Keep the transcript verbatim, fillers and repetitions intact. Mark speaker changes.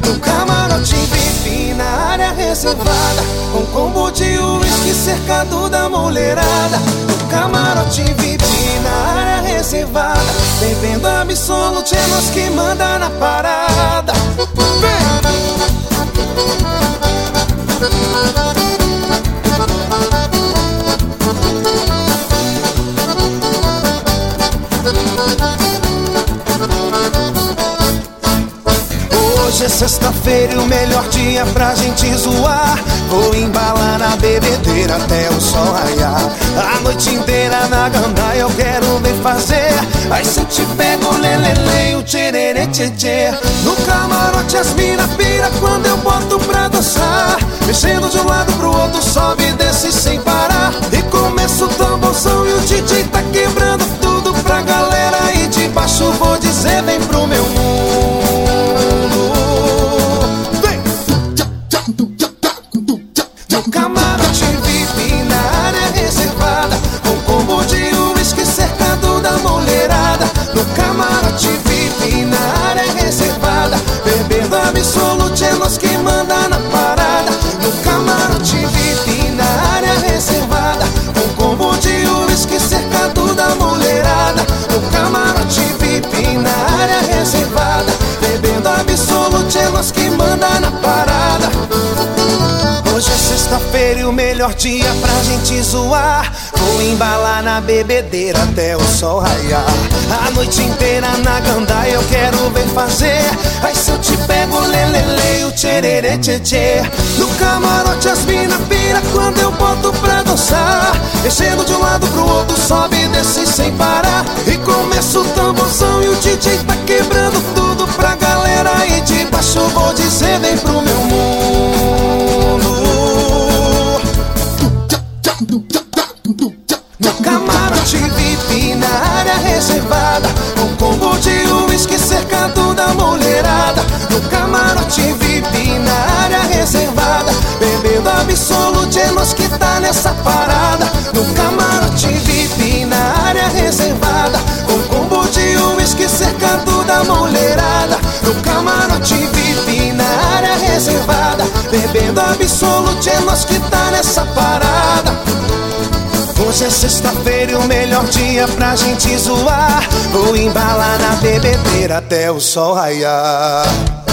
Speaker 1: No camarote V I P, na área reservada, com combo de uísque cercado da mulherada. No camarote V I P, na área reservada, bebendo Absolute, é nós que manda na parada. Vem! Hoje é sexta-feira e o melhor dia pra gente zoar. Vou embalar na bebedeira até o sol raiar. A noite inteira na gandaia eu quero ver fazer. Aí se eu te pego lelele, o tchererê tchê. No camarote as mina pira quando eu boto pra dançar. Mexendo de um lado pro outro, sobe e desce sem parar. E começa o tamborzão e o D J tá quebrando tudo pra galera aí de baixo. Vou dizer, vem pro meu mundo. No camarote V I P, na área reservada, com combo de uísque cercado da mulherada. No camarote V I P, na área reservada, bebendo Absolute, é nós que manda na parada. No camarote V I P, na área reservada, com combo de uísque cercado da mulherada. No camarote V I P, na área reservada, bebendo Absolute, é nós que manda na parada. Hoje é sexta-feira e o melhor dia pra gente zoar. Vou embalar na bebedeira até o sol raiar. A noite inteira na gandaia eu quero ver fazer. Aí se eu te pego lelele, o tchererê tchê. No camarote as mina pira quando eu boto pra dançar. Mexendo de um lado pro outro, sobe e desce sem parar. E começa o tamborzão e o D J tá quebrando tudo pra galera aí de baixo. Vou dizer, vem pro meu mundo. No camarote V I P, na área reservada, com combo de uísque cercado da mulherada. No camarote V I P, na área reservada, bebendo Absolute, é nós que tá nessa parada. No camarote V I P, na área reservada, com combo de uísque cercado da mulherada. No camarote V I P, na área reservada, bebendo Absolute, é nós que tá nessa parada. Hoje é sexta-feira e o melhor dia pra gente zoar. Vou embalar na bebedeira até o sol raiar.